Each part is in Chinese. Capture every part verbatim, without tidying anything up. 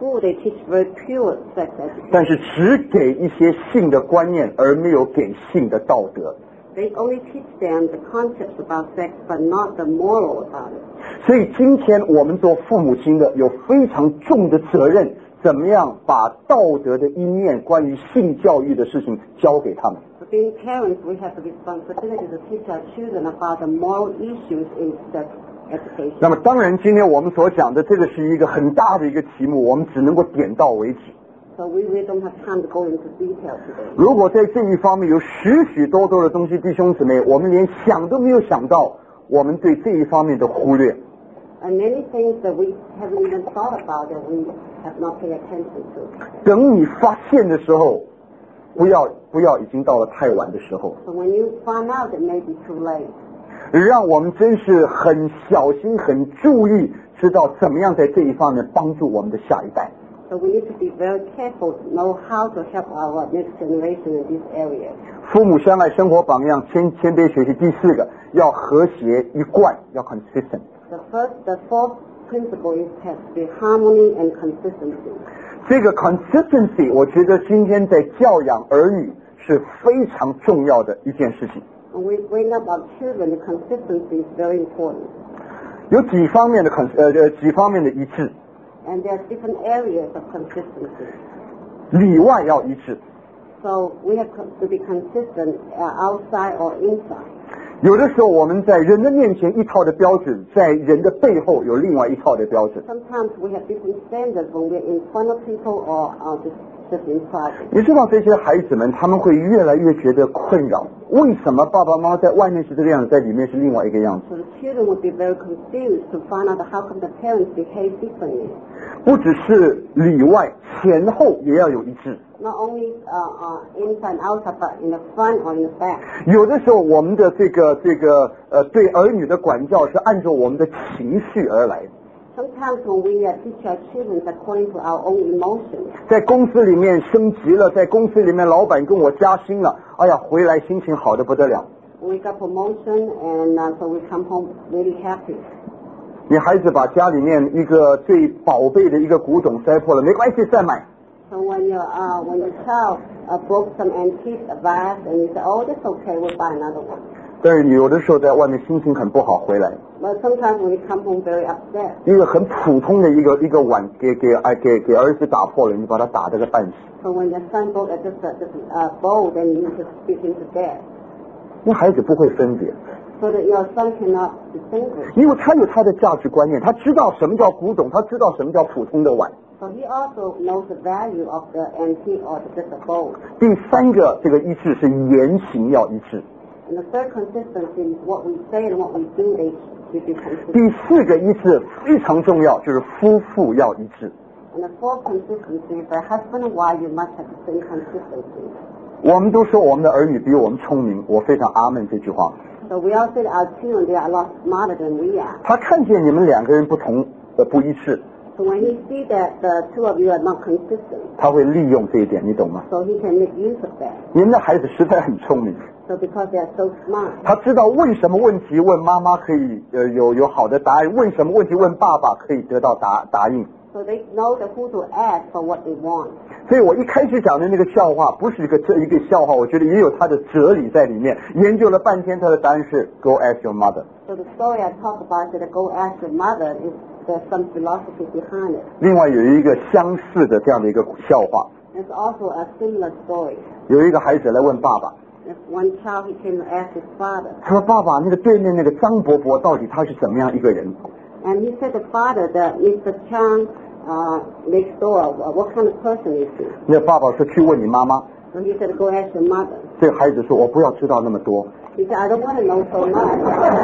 school they teach very pure sex education. 但是只给一些性的观念，而没有给性的道德。 They only teach them the concepts about sex, but not the moral about it. 所以今天我们做父母亲的有非常重的责任，怎么样把道德的一面关于性教育的事情交给他们。 So being parents, we have the responsibility to teach our children about the moral issues in sex education. 那么当然今天我们所讲的这个是一个很大的一个题目，我们只能够点到为止。 So we really don't have time to go into detail today. 如果在这一方面有许许多多的东西，弟兄姊妹，我们连想都没有想到，我们对这一方面的忽略。 And many things that we haven't even thought about that we have not paid attention to. 等你发现的时候，不要不要已经到了太晚的时候。 So when you find out, it may be too late. 让我们真是很小心、很注意，知道怎么样在这一方面帮助我们的下一代。 So we need to be very careful to know how to help our next generation in this area. 父母相爱生活榜样，谦谦卑学习。第四个，要和谐一贯，要 consistent。 The first, the fourth principle is has to be harmony and consistency. 这个 consistency， 我觉得今天在教养儿女是非常重要的一件事情。 When we bring up our children, the consistency is very important. 有几方面的 con 呃呃几方面的一致。 And there are different areas of consistency. 里外要一致。 So we have to be consistent uh, outside or inside. 有的时候我们在人的面前一套的标准，在人的背后有另外一套的标准。 Sometimes we have different standards when we're in front of people or uh, just, just in private. 你知道这些孩子们他们会越来越觉得困扰，为什么爸爸妈妈在外面是这个样子，在里面是另外一个样子？ So the children would be very confused to find out how come the parents behave differently. 不只是里外，前后也要有一致。 Not only uh, uh, inside and outside, but in the front or in the back. 有的时候我们的这个这个呃对儿女的管教是按照我们的情绪而来。 Sometimes when we uh, teach our children according to our own emotions. 在公司里面升级了，在公司里面老板跟我加薪了，哎呀，回来心情好得不得了。 We got promotion and uh, so we come home really happy. 你孩子把家里面一个最宝贝的一个古董摔破了，没关系，再买。 So when your uh, when your child uh, broke some antique vase and you say, oh, that's okay, we'll buy another one. 但是你有的时候在外面心情很不好，回来 But sometimes when you come home very upset. 一个很普通的一个一个碗给给哎给给儿子打破了，你把他打得个半死。 So when your son broke just a, just a bowl, then you just beat him to death. 那孩子不会分别， So that your son cannot distinguish. 因为他有他的价值观念，他知道什么叫古董，他知道什么叫普通的碗。 So he also knows the value of the antique or just a bowl. 第三个这个一致是言行要一致。 And the third consistency is what we say and what we do, they should be consistent. 第四个一致非常重要，就是夫妇要一致。 And the fourth consistency is that husband and wife, you must have the same consistency. 我们都说我们的儿女比我们聪明，我非常阿门这句话。 So we all say that our children, they are a lot smarter than we are. 他看见你们两个人不同的不一致， So when he sees that the two of you are not consistent, 他会利用这一点，你懂吗？ so he can make use of that. 你们的孩子实在很聪明， So because they are so smart, 他知道问什么问题问妈妈可以呃有有好的答案，问什么问题问爸爸可以得到答答应。 so they know that who to ask for what they want. 所以我一开始讲的那个笑话不是一个这一个笑话，我觉得也有它的哲理在里面。研究了半天，他的答案是 Go ask your mother。 So the story I talk about that go ask your mother is there's some philosophy behind it. 另外有一个相似的这样的一个笑话， There's also a similar story. 有一个孩子来问爸爸， There's one child he came to ask his father, 他说爸爸，那个对面那个张伯伯到底他是怎么样一个人？ and he said the father that Mister Chang uh, next door, what kind of person is he? 那爸爸说去问你妈妈。 So he said go ask your mother. 这个孩子说我不要知道那么多。 He said I don't want to know so much.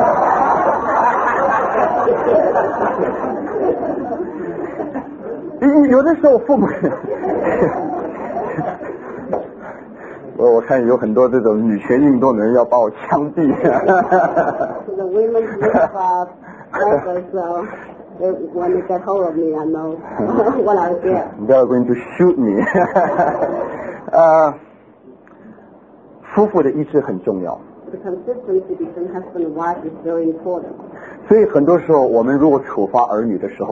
有的时候父母，我我看有很多这种女权运动的人要把我枪毙。 So the women live uh, over, so they, when they get hold of me, I know what I'll get. They are going to shoot me 。呃，夫妇的意志很重要， The consistency between husband and wife is very important. 所以很多时候我们如果处罚儿女的时候，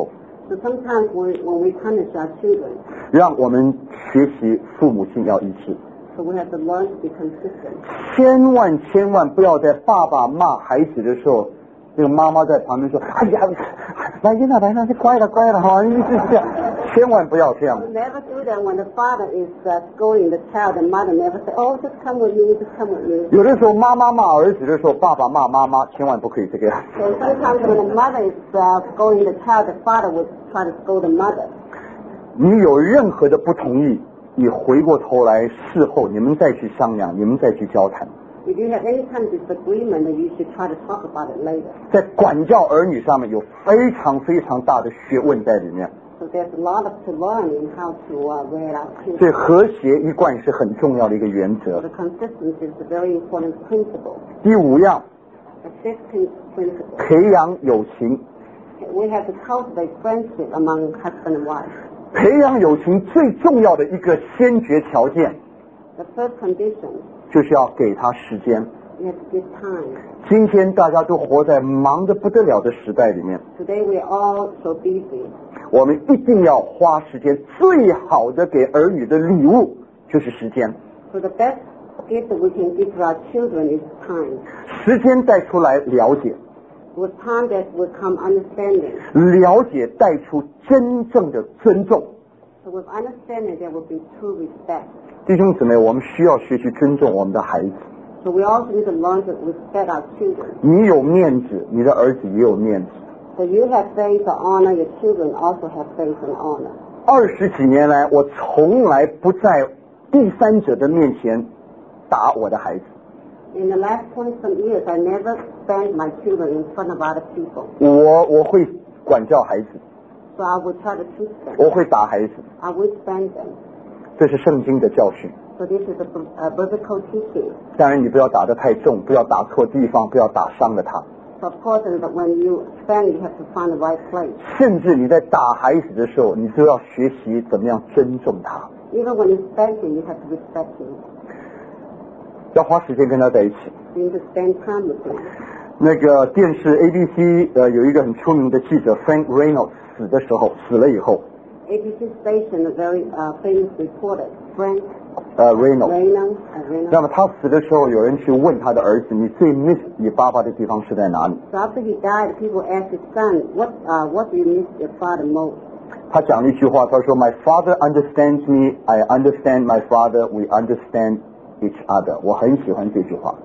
So sometimes when, when we punish our children, 让我们学习父母亲要一致。 so we have to learn to be consistent. 千万千万不要在爸爸骂孩子的时候，那个妈妈在旁边说：“哎呀，来人呐，来人，乖了乖了哈！”你是这样，千万不要这样。 We never do that when the father is uh, scolding the child. The mother never say, "Oh, just come with me, just come with me." 有的时候妈妈骂儿子的时候，爸爸骂妈妈，千万不可以这个样。 So sometimes when the mother is uh, scolding the child, the father would try to scold the mother. 你有任何的不同意，你回过头来事后你们再去商量，你们再去交谈。 If you have any kind of disagreement, then you should try to talk about it later. 在管教儿女上面有非常非常大的学问在里面。 So there's a lot of to learn in how to uh, rear out 所以 children. 和谐一贯是很重要的一个原 So 则。 the consistency is a very important principle. 第五样， The fifth prin- principle, 培养友情。 we have to cultivate friendship among husband and wife. 培养友情最重要的一个先决条件， The first condition, 就是要给他时间。 we have to give time. 今天大家都活在忙得不得了的时代里面， Today we are all so busy. 我们一定要花时间。最好的给儿女的礼物就是时间。 So the best gift that we can give to our children is time. 时间带出来了解， With time there will come understanding. 了解带出真正的尊重。 So with understanding there will be true respect. 弟兄姊妹，我们需要学习尊重我们的孩子。 So we also need to learn to respect our children. 你有面子，你的儿子也有面子。 So you have faith or honor, your children also have faith and honor. 二十几年来，我从来不在第三者的面前打我的孩子。 In the last twenty some years, I never spanked my children in front of other people. 我我会管教孩子， So I would try to teach them. 我会打孩子， I would spank them. 这是圣经的教训。 So this is a, a biblical teaching. 当然，你不要打得太重，不要打错地方，不要打伤了他。 So of course, that when you spank, you have to find the right place. 甚至你在打孩子的时候，你都要学习怎么样尊重他， Even when you spank him, you have to respect him. 要花时间跟他在一起。 You need to spend time with him. 那个电视 A B C 呃有一个很出名的记者 Frank Reynolds 死的时候，死了以后， A B C station, a very uh, famous reporter, Frank 呃 Reynolds， Reynolds, uh, Reynolds. 那么他死的时候，有人去问他的儿子：“你最 miss 你爸爸的地方是在哪里 So after he died, people asked his son, "What, uh, what do you miss your father most?" ？” 他讲了一句话，他说 ：“My father understands me, I understand my father, we understand each other。”我很喜欢这句话。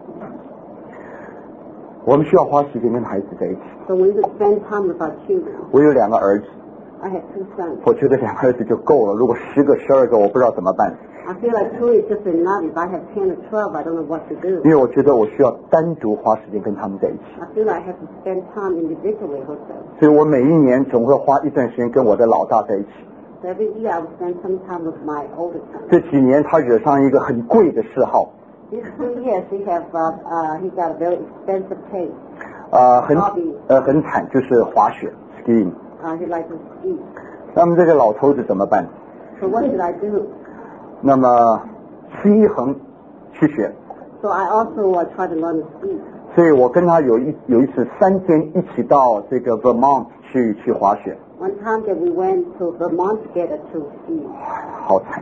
我们需要花时间跟孩子在一起。 So we need to spend time with our children. 我有两个儿子， I have two sons. 我觉得两个儿子就够了。如果十个、十二个，我不知道怎么办， I feel like two is just enough. If I have ten or twelve, I don't know what to do. 因为我觉得我需要单独花时间跟他们在一起。 I feel like I have to spend time individually with them. 所以我每一年总会花一段时间跟我的老大在一起。 So every year I will spend some time with my older son. 这几年他惹上一个很贵的嗜好， These two years he have uh, uh, he got a very expensive taste. 呃，很呃很惨，就是滑雪 skiing。 Uh, he likes to ski. 那么这个老头子怎么办？ So what should I do? 那么西一横去学， So I also uh, try to learn to ski. 所以我跟他有一有一次三天一起到这个 Vermont 去去滑雪， One time that we went to Vermont together to ski. 好惨。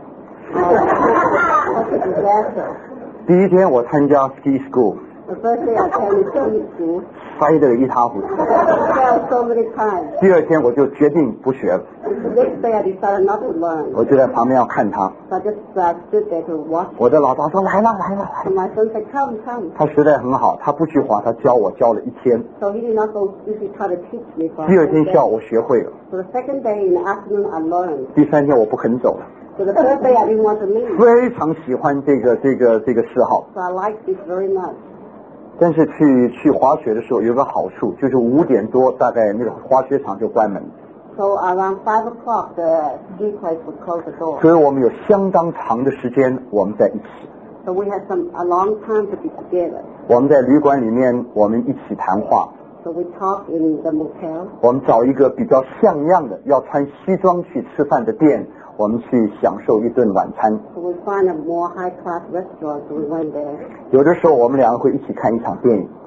Such a disaster. 第一天我参加 ski school， The first day I attended ski school, 摔得一塌糊涂。 I fell so many times. 第二天我就决定不学了， The next day I decided not to learn. 我就在旁边要看他。 So I just uh, stood there to watch. 我的老大说来了来了来 And 了， my son said, "Come, come." 他实在很好，他不去滑，他教我教了一天。 So he did not go easy try to teach me for 第二 a 天 whole 下 day. 午我学会了， So the second day in the afternoon I learned. 第三天我不肯走了。 So the third day I didn't want to leave. 非常喜欢这个这个这个嗜好， So I liked this very much. 但是去去滑雪的时候有个好处，就是五点多大概那个滑雪场就关门， So around five o'clock the ski place would close the door. 所以我们有相当长的时间我们在一起。 So we had some a long time to be together. 我们在旅馆里面，我们一起谈话， So we talked in the motel. 我们找一个比较像样的要穿西装去吃饭的店，我们去享受一顿晚餐。 So we find a more high class restaurant. So we went there. 有的时候我们两个会一起看一场电影，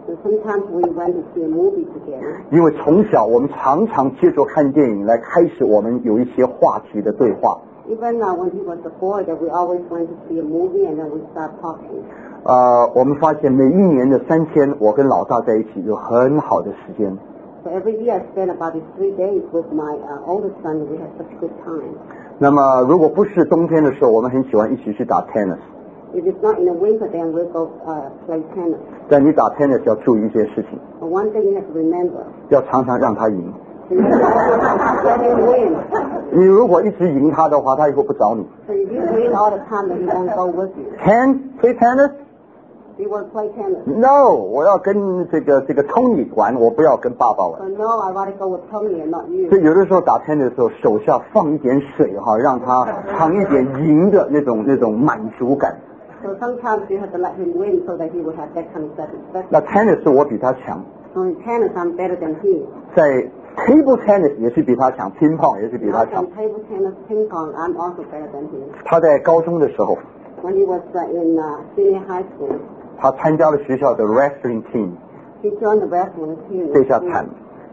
So sometimes we went to see a movie together. 因为从小我们常常借着看电影来开始我们有一些话题的对话。 Even uh, when he was a boy, that we always went to see a movie and then we start talking. 呃，我们发现每一年的三天，我跟老大在一起有很好的时间。 So every year I spend about three days with my uh, oldest son. We have such good time. 那么如果不是冬天的时候，我们很喜欢一起去打 tennis。 If it's not in the winter, then we'll go uh, play tennis. 但你打 tennis 要注意一件事情， But one thing you have to remember. 要常常让他赢。 So you have to let him win. 你如果一直赢他的话，他以后不找你。 So if you win all the time, then he won't go with you. Ten play tennis? You want to play tennis? No， 我要跟这个这个 Tony 玩，我不要跟爸爸玩。 So no, I want to go with Tony and not you. 所以有的时候打 tennis 的时候，手下放一点水哈，让他尝一点赢的那种那种满足感。 So sometimes you have to let him win so that he will have that kind of satisfaction. 那 tennis 我比他强， So in tennis, I'm better than he. 在 table tennis 也是比他强，乒乓也是比他 Now 强 from。table tennis, ping pong, I'm also better than him. 他在高中的时候， When he was uh, in uh, senior high school, 他参加了学校的 wrestling team， he joined the wrestling team. 这下惨了。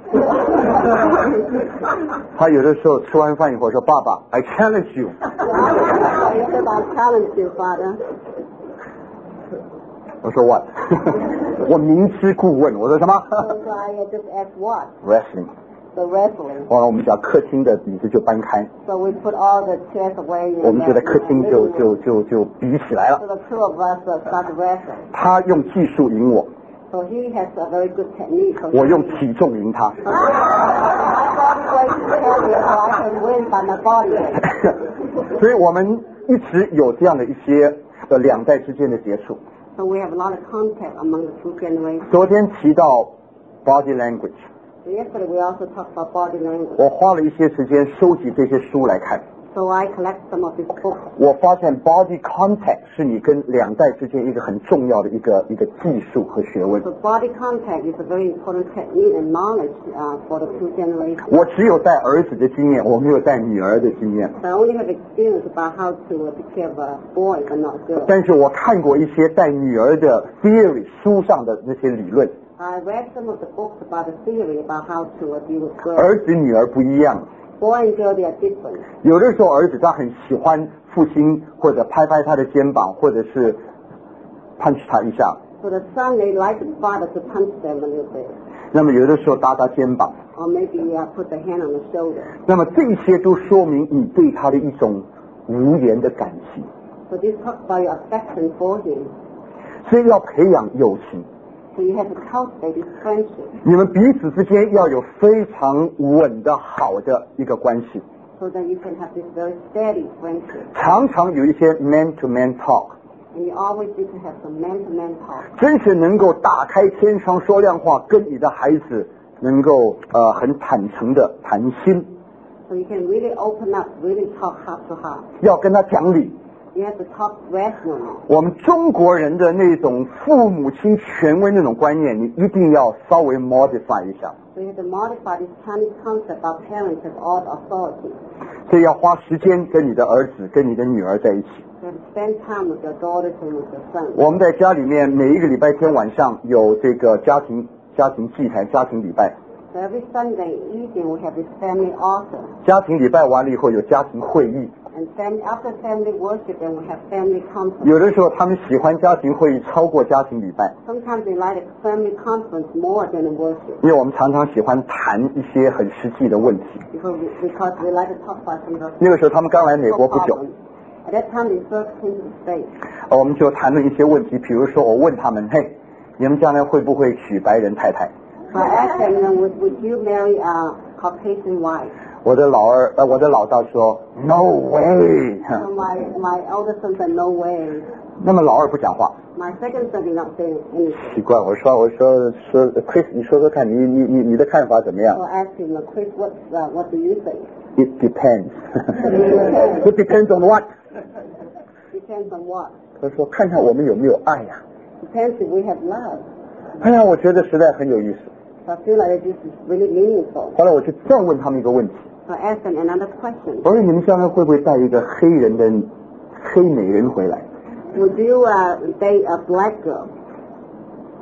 他有的时候吃完饭以后说：“爸爸 ，I challenge you。” He said, I challenge you, father. 我说 what？ 我明知故问，我说什么 So I just asked what? ？wrestling。 The wrestling. 后来我们把客厅的椅子就搬开， So we put all the chairs away. 我 And 们就在客厅就 uh, 就就就比起来 So 了。 the two of us uh, started wrestling. 他用技术赢我， So he has a very good technique. So 我 he- 用体重赢他。 My body weight is heavier, so I can win by my body weight. 所以我们一直有这样的一些呃两代之间的接触。 So we have a lot of contact among the two generations. 昨天提到 body language， So yesterday we also talked about body language. 我花了一些时间收集这些书来看， So I collect some of his books. 我发现 body contact 是你跟两代之间一个很重要的一个一个技术和学问。 So body contact is a very important technique and knowledge uh, for the two generations. 我只有带儿子的经验，我没有带女儿的经验。 So I only have experience about how to uh, take care of a boy but not girl. 但是我看过一些带女儿的 theory 书上的那些理论， I read some of the books about the theory about how to uh, deal with girls. 儿子女儿不一样。 Boy and girl, they are different. 有的时候儿子他很喜欢父亲或者拍拍他的肩膀，或者是 punch 他一下。 So the son, they like the father to punch them a little bit. 那么有的时候搭搭肩膀， Or maybe uh, put the hand on the shoulder. 那么这些都说明你对他的一种无言的感情。 So this talks about your affection for him. 所以要培养友情， So you have to cultivate this friendship 你们彼此之间要有非常稳的好的一个关系， so that you can have this very steady friendship. 常常有一些 man to man talk， And you always need to have some man-to-man talk. 真是能够打开天窗说亮话，跟你的孩子能够呃很坦诚的谈心， So you can really open up, really talk heart to heart. 要跟他讲理。 You have to talk rationally. 我们中国人的那种父母亲权威那种观念，你一定要稍微 modify 一下。 So you have to modify this Chinese concept about parents as all authority. 所以要花时间跟你的儿子、跟你的女儿在一起。 You have to spend time with your daughters and with your sons. 我们在家里面每一个礼拜天晚上有这个家庭家庭祭坛、家庭礼拜。 So every Sunday evening we have this family altar. 家庭礼拜完了以后有家庭会议， And family, after family worship, then we have family conference. 有的时候他们喜欢家庭会议超过家庭礼拜， Sometimes they like a family conference more than a worship 因为我们常常喜欢谈一些很实际的问题。 because we, because we like to talk about some of the 那个时候他们刚来美国不久， problems. At that time they first came to the States. 我们就谈论一些问题，比如说我问他们，嘿，你们将来会不会娶白人太太？ So I asked them, you know, would, would you marry a Caucasian wife? 我的老二呃，我的老大说 No way。 So my, my elder son said, no way. 那么老二不讲话， My second son did not say anything. 奇怪，我说我说说 Chris， 你说说看，你你你你的看法怎么样 So I asked him, Chris, what's, uh, what do you think? ？It depends 。It depends on what？ Depends on what? 他说看看我们有没有爱呀、 Depends if we have love. 哎呀，我觉得实在很有意思。 So I feel like this is really meaningful. 后来我就再问他们一个问题， So I asked them another question. 我说你们将来会不会带一个黑人的黑美人回来？ Would you uh, date a black girl?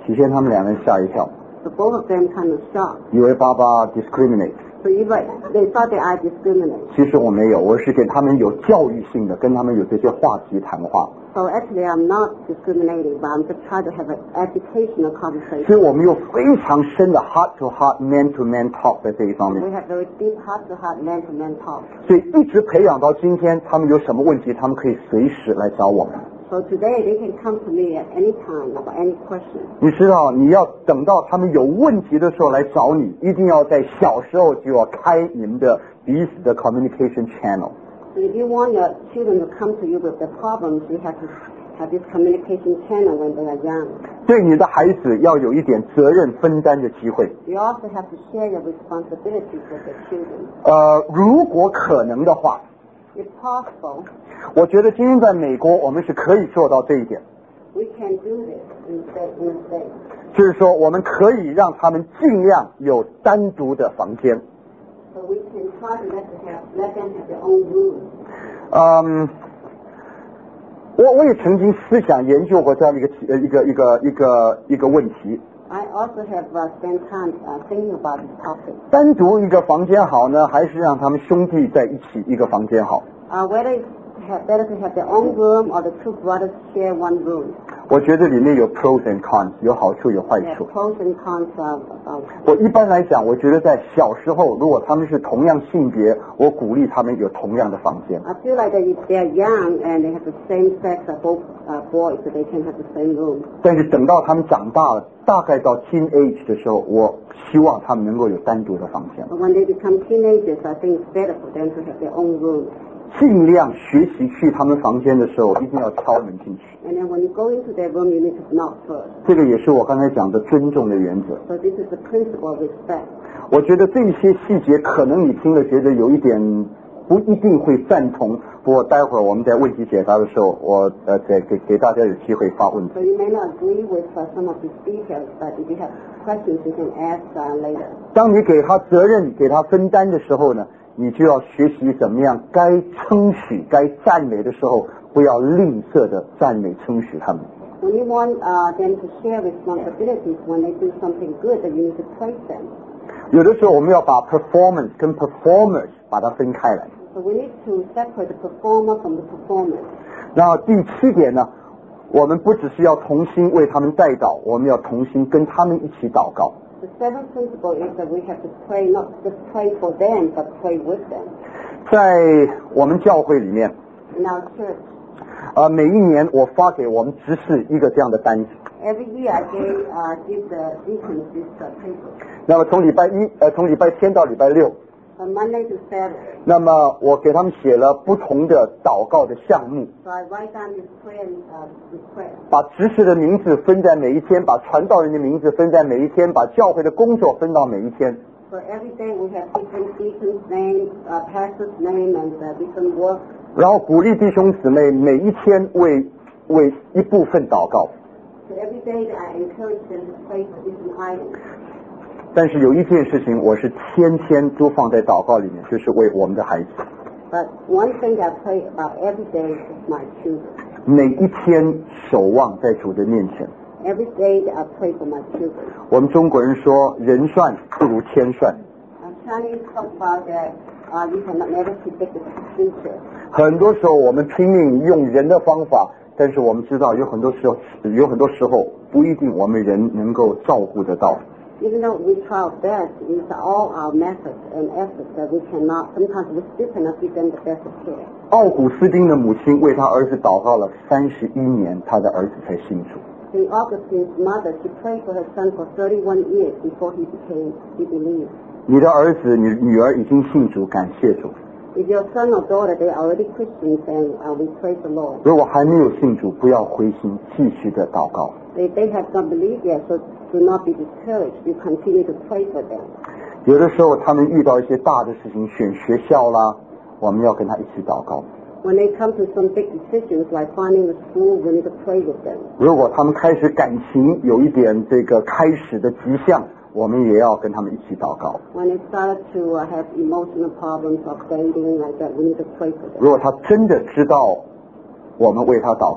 起先他们两人吓一跳， So both of them kind of shocked. 以为爸爸 discriminate。 So even they thought that I discriminate. 其实我没有，我是给他们有教育性的，跟他们有这些话题谈话。 So actually I'm not discriminating, but I'm just trying to have an educational conversation. 所以我们有非常深的 heart to heart, man to man talk 在这一方面。 We have very deep heart-to-heart, man-to-man talk. 所以一直培养到今天，他们有什么问题，他们可以随时来找我们。 So today they can come to me at any time about any question. 你知道，你要等到他们有问题的时候来找你，一定要在小时候就要开你们的彼此的 communication channel。 So if you want your children to come to you with their problems, you have to have this communication channel when they are young. 对你的孩子要有一点责任分担的机会。 You also have to share your responsibilities with your children. 呃，如果可能的话， If possible, 我觉得今天在美国我们是可以做到这一点， we can do this in the state. In the state. 就是说我们可以让他们尽量有单独的房间。 So we can try to let them have, let them have their own room. 嗯，我我也曾经思想研究过这样的一个题呃一个一个一个一个问题。 I also have uh, spent time uh, thinking about this topic. 单独一个房间好呢，还是让他们兄弟在一起一个房间好？ Uh, whether it's have, better to have their own room or the two brothers share one room. 我觉得里面有 pros and cons， 有好处有坏 There are 处。 pros and cons of, of 我一般来讲，我觉得在小时候，如果他们是同样性别，我鼓励他们有同样的房间。 I feel like that if they're young and they have the same sex, uh, both uh, boys, so they can have the same room. 但是等到他们长大了，大概到 teenage 的时候，我希望他们能够有单独的房间。 But when they become teenagers, I think it's better for them to have their own room. 尽量学习去他们房间的时候，一定要敲门进去。 And then when you go into their room, you need to knock first. 这个也是我刚才讲的尊重的原则。 So this is the principle of respect. 我觉得这些细节可能你听了觉得有一点不一定会赞同，不过待会儿我们在问题解答的时候，我呃再给给大家有机会发问题。 So you may not agree with uh, some of these details, but if you have questions, you can ask uh, later. 当你给他责任、给他分担的时候呢，你就要学习怎么样该称许、该赞美的时候，不要吝啬的赞美称许他们。 When you want uh, them to share responsibilities, when they do something good, then you need to praise them. 有的时候我们要把 performance 跟 performers 把它分开来。 So we need to separate the performer from the performance. 然后第七点呢，我们不只是要同心为他们代祷，我们要同心跟他们一起祷告。 The seventh principle is that we have to pray, not just pray for them, but pray with them. 在我们教会里面， In our church, 呃，每一年我发给我们执事一个这样的单子。 every year I gave, uh, give the deacons this uh, paper, 那么从礼拜一，呃，从礼拜天到礼拜六， from Monday to Saturday. 那么我给他们写了不同的祷告的项目， So I write down this prayer uh, request. 把执事的名字分在每一天，把传道人的名字分在每一天，把教会的工作分到每一天。 So every day we have different deacons' names, uh, pastor's name, and uh, different work. 然后鼓励弟兄姊妹每一天为为一部分祷告。 So every day I encourage them to pray for different items. 但是有一件事情我是天天都放在祷告里面，就是为我们的孩子。 But one thing I pray about every day is my children. 每一天守望在主的面前。 Every day I pray for my children. 我们中国人说人算不如天算， Uh, Chinese talk about that uh, you cannot never predict the future. 很多时候我们拼命用人的方法，但是我们知道有很多时候有很多时候不一定我们人能够照顾得到。 Even though we try our best, these are all our methods and efforts that we cannot, sometimes we still cannot give them the best of care. 奥古斯丁的母亲为他儿子祷告了三十一年，他的儿子才信主。 Saint Augustine's mother, she prayed for her son for thirty-one years before he became, he believed. 你的儿子、你女儿已经信主，感谢主。 If your son or daughter, they are already Christians, and uh, we praise the Lord. 如果还没有信主，不要灰心，继续的祷告。 If they have not believed yet, so do not be discouraged. You continue to pray for them. 有的时候他们遇到一些大的事情，选学校啦，我们要跟他一起祷告。 When they come to some big decisions like finding a school, we need to pray with them. 如果他们开始感情有一点这个开始的迹象，我们也要跟他们一起祷告。 When they started to uh, have emotional problems of dating like that, we need to pray for them. 如果他真的知道我们为他祷告，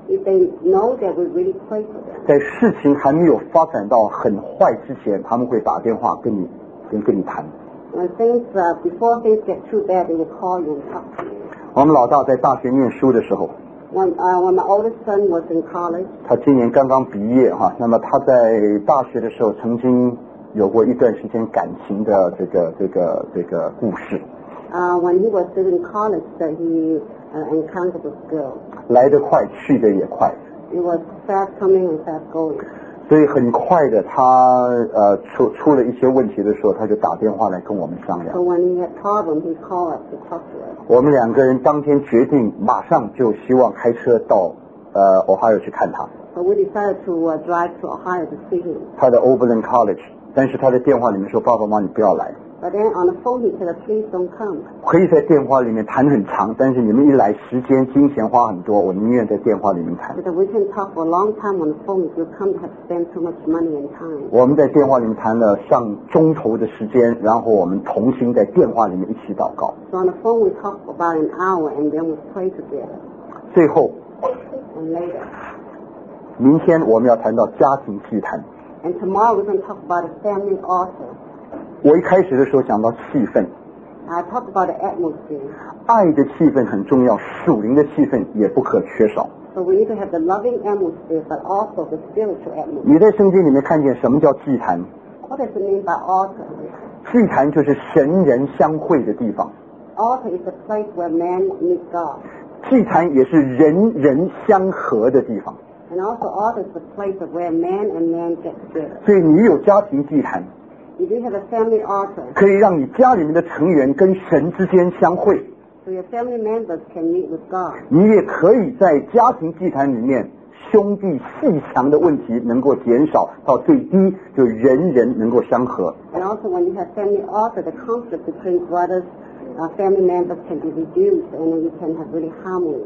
if they know that we really pray for them. 在事情还没有发展到很坏之前，他们会打电话跟你跟跟你谈。 When things, uh, before things get too bad, they will call you and talk to you. 我们老大在大学念书的时候， When, uh, when my oldest son was in college, 他今年刚刚毕业哈，那么他在大学的时候曾经有过一段时间感情的这个这个这个故事。 uh, when he was still in college, that he uh, encountered this girl. 来得快，去得也快。 It was fast coming and fast going. 所以很快的，他呃出出了一些问题的时候，他就打电话来跟我们商量。 So when he had problems, he called us to talk to us. 我们两个人当天决定，马上就希望开车到呃 Ohio 去看他。 So we decided to uh, drive to Ohio to see him. 他的 Oberlin College， 但是他在电话里面说：“爸爸妈妈，你不要来。” But then on the phone he said, "Please don't come." 可以在电话里面谈很长，但是你们一来时间金钱花很多，我宁愿在电话里面谈。 So that we can talk for a long time on the phone. If you come, have spent too much money and time. 我们在电话里面谈了上钟头的时间，然后我们同心在电话里面一起祷告。 So on the phone we talked for about an hour and then we prayed together. 最后， And later, 明天我们要谈到家庭祭坛。 and tomorrow we're going to talk about a family altar. 我一开始的时候讲到气氛， I talked about the atmosphere. 爱的气氛很重要，属灵的气氛也不可缺少。 So we need to have the loving atmosphere, but also the spiritual atmosphere. 你在圣经里面看见什么叫祭坛？ What does it mean by altar? 祭坛就是神人相会的地方， Altar is the place where man meets God. 祭坛也是人人相合的地方。 And also altar is the place of where man and man get together. 所以你有家庭祭坛， If you have a family altar, 可以让你家里面的成员跟神之间相会。 so your family members can meet with God. 你也可以在家庭祭坛里面，兄弟阋墙的问题能够减少到最低，就人人能够相合。 And also when you have family altar, the conflict between brothers, uh, family members can be reduced and then you can have really harmony.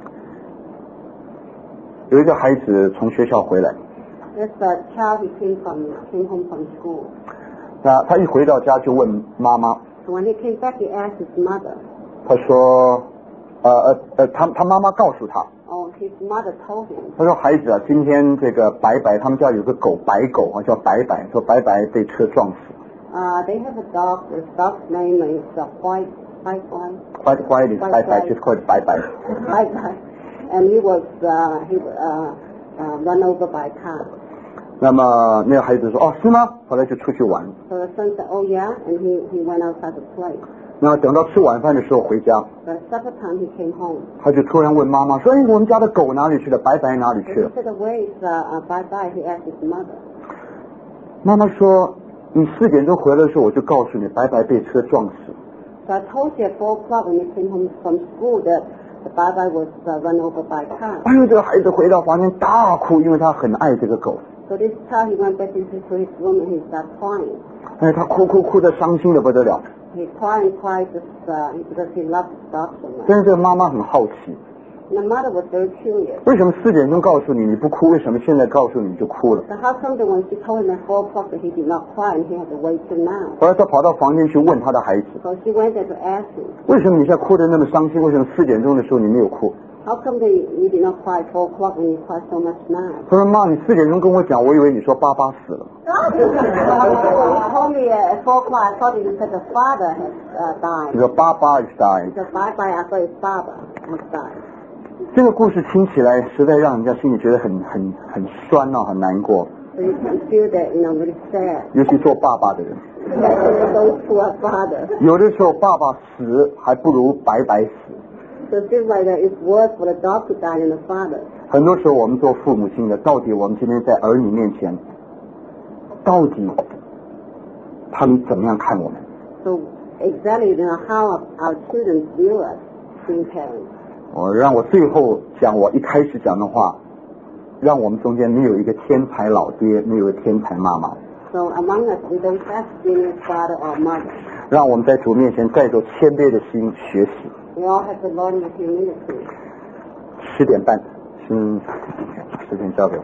有一个孩子从学校回来， This uh, child he came from came home from school. 那他一回到家就问妈妈， So when he came back, he asked his mother. 他说，呃呃呃，他他妈妈告诉他， Oh, his mother told him. 他说孩子啊，今天这个白白他们家有个狗白狗啊，叫白白，说白白被车撞死。 Uh, they have a dog. The dog's name is uh, White, White, White, White white is 白白 just call it 白白。 White, White. And he was uh, he uh, uh, run over by a car. 那么那个孩子说，哦，是吗？后来就出去玩。 So the son said, "Oh yeah," and he he went outside to play. 那么等到吃晚饭的时候回家， But at supper time he came home. 他就突然问妈妈说，哎，我们家的狗哪里去了？白白哪里 So 去 he 了？ said, "Where is uh, uh, Bye Bye?" He asked his mother. 妈妈说，你四点钟回来的时候，我就告诉你，白白被车撞死。 So I told you at four o'clock when he came home from school that the Bye Bye was uh, run over by a car. 哎呦，这个孩子回到房间大哭，因为他很爱这个狗。 So this child he went back into his room and he started crying. 哎，他哭哭哭的伤心的不得了。 He cried and cried just, uh, because he loved his dog so much. 但是这个妈妈很好奇， And the mother was very curious. 为什么四点钟告诉你你不哭，为什么现在告诉你就哭了？ So how come that when she told him at four o'clock that he did not cry and he had to wait till now? 后来他跑到房间去问他的孩子， So she went there to ask him, 为什么你现在哭得那么伤心？为什么四点钟的时候你没有哭？ how come that you did not cry at four o'clock when you cry so much now? 他说妈，你四点钟跟我讲，我以为你说爸爸死了。 He told me uh, at four o'clock, I thought he said the father had uh, 你 died. 说爸爸 is dying。 He said, bye bye, I thought his father had died. 这个故事听起来实在让人家心里觉得很很很酸啊，很难过。 So you can feel that, you know, really sad. 尤其做爸爸的人， Especially those who are fathers. 有的时候爸爸死还不如白白死。 So it seems like that it's worse for the dog to die than the father. 很多时候我们做父母亲的，到底我们今天在儿女面前，到底他们怎么样看我们？ So exactly, you know, how our children view us being parents. 我让我最后讲我一开始讲的话，让我们中间没有一个天才老爹，没有一个天才妈妈， So among us, we don't have genius father or mother. 让我们在主面前带着谦卑的心学习。 We all have to learn with humility. 十点半，嗯，时间交给我。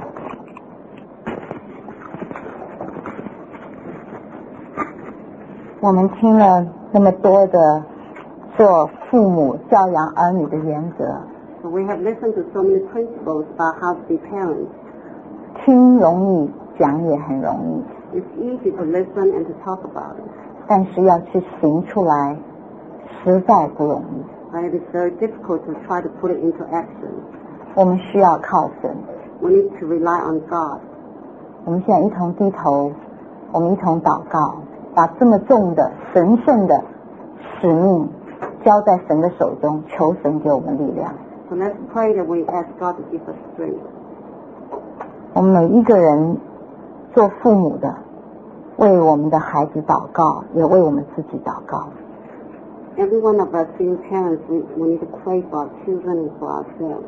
我们听了那么多的做父母教养儿女的原则， So we have listened to so many principles about how to be parents. 听容易，讲也很容易。 It's easy to listen and to talk about it. 但是要去行出来，实在不容易。 But it is very difficult to try to put it into action. 我们需要靠神。 We need to rely on God. 我们现在一同低头，我们一同祷告，把这么重的、神圣的使命交在神的手中，求神给我们力量。 So let's pray that we ask God to give us strength. 我们每一个人做父母的，为我们的孩子祷告，也为我们自己祷告。 Every one of us being parents, we, we need to pray for our children and for ourselves.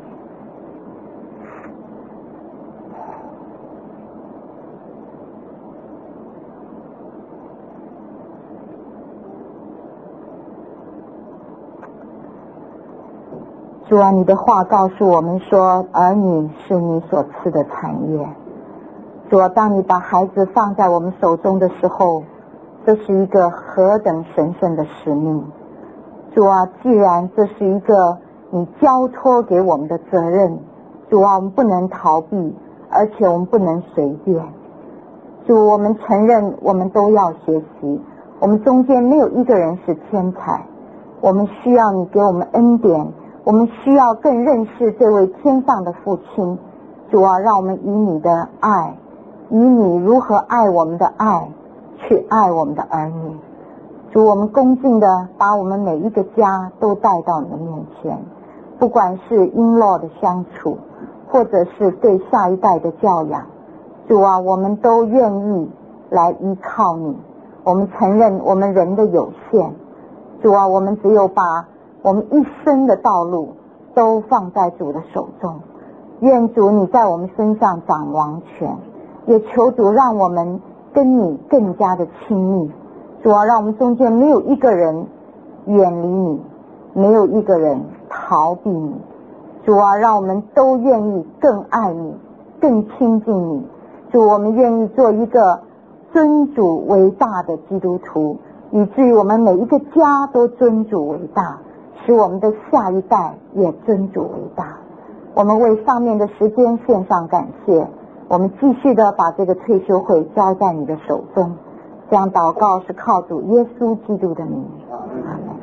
主啊，你的话告诉我们说，儿女是你所赐的产业。主啊，当你把孩子放在我们手中的时候，这是一个何等神圣的使命。主啊，既然这是一个你交托给我们的责任，主啊，我们不能逃避，而且我们不能随便。主，我们承认我们都要学习，我们中间没有一个人是天才，我们需要你给我们恩典，我们需要更认识这位天上的父亲。主啊，让我们以你的爱，以你如何爱我们的爱去爱我们的儿女。主，我们恭敬的把我们每一个家都带到你的面前，不管是in-law的相处，或者是对下一代的教养。主啊，我们都愿意来依靠你，我们承认我们人的有限。主啊，我们只有把我们一生的道路都放在主的手中。愿主你在我们身上掌王权，也求主让我们跟你更加的亲密。主啊，让我们中间没有一个人远离你，没有一个人逃避你。主啊，让我们都愿意更爱你，更亲近你。主，我们愿意做一个尊主为大的基督徒，以至于我们每一个家都尊主为大，使我们的下一代也尊主为大。我们为上面的时间献上感谢，我们继续的把这个退休会交在你的手中。这样祷告是靠主耶稣基督的名。阿们。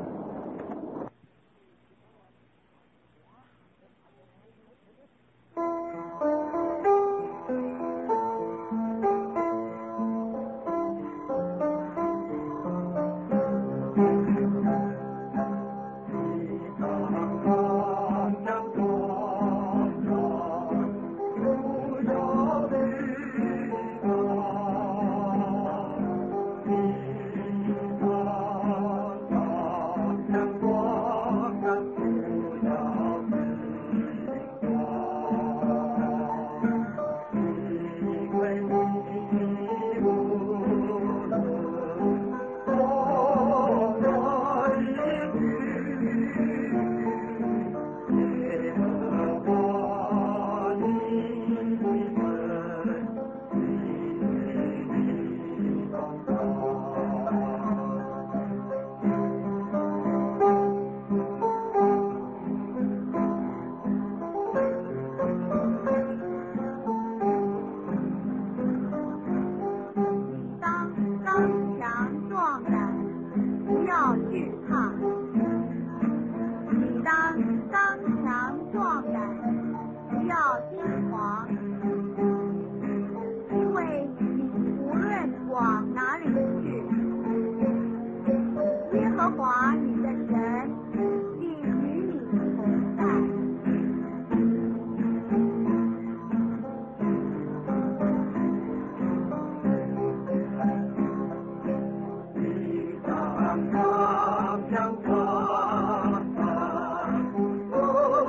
Oh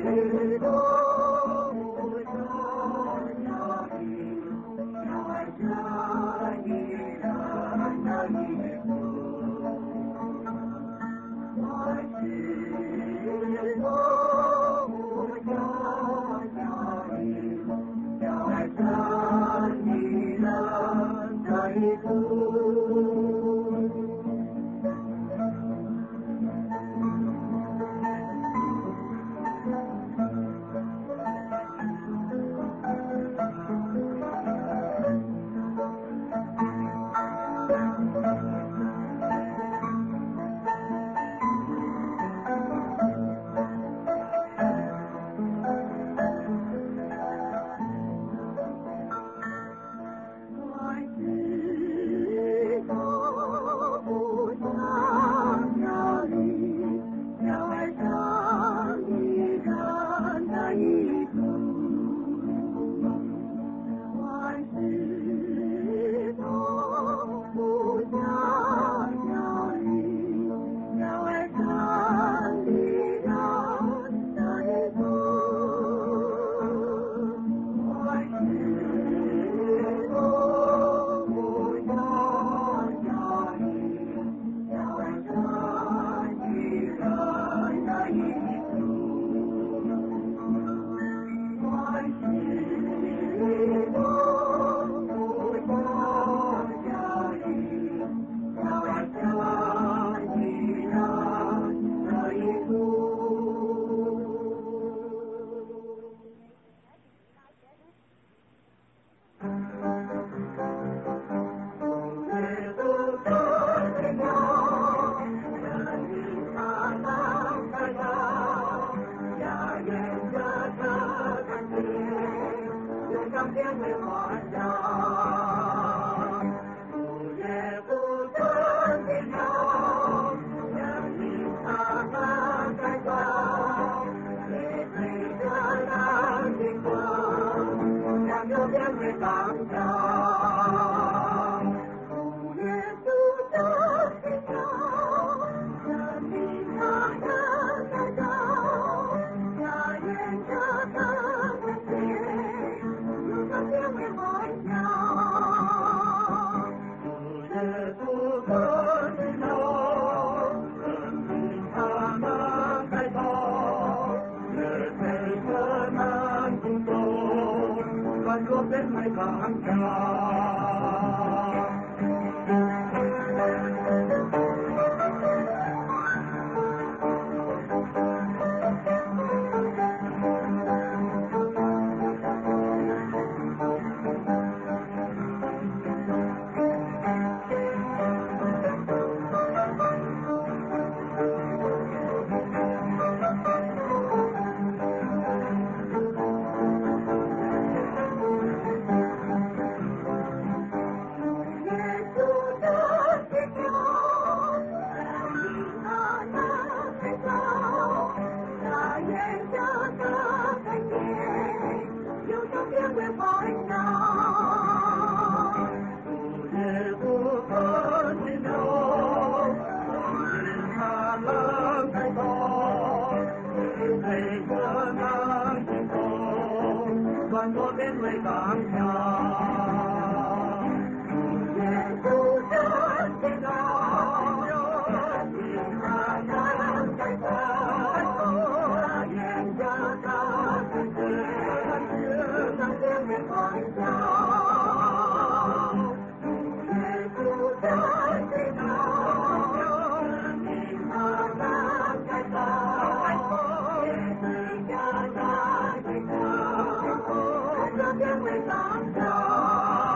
为党家。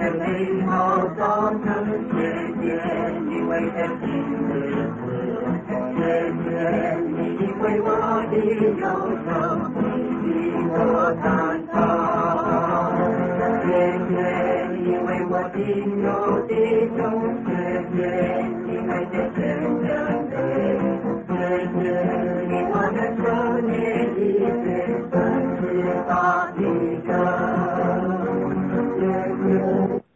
的美好早晨，谢谢你为这新日子，谢谢你为我的忧愁你的我担当，谢谢你为我心有的痛，谢谢你为这全人类，谢谢你我的生命一切真是大的歌，谢谢。